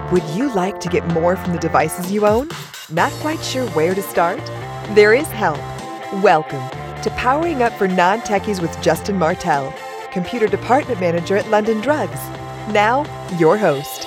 Would you like to get more from the devices you own? Not quite sure where to start? There is help. Welcome to Powering Up for Non-Techies with Justin Martell, Computer Department Manager at London Drugs. Now, your host.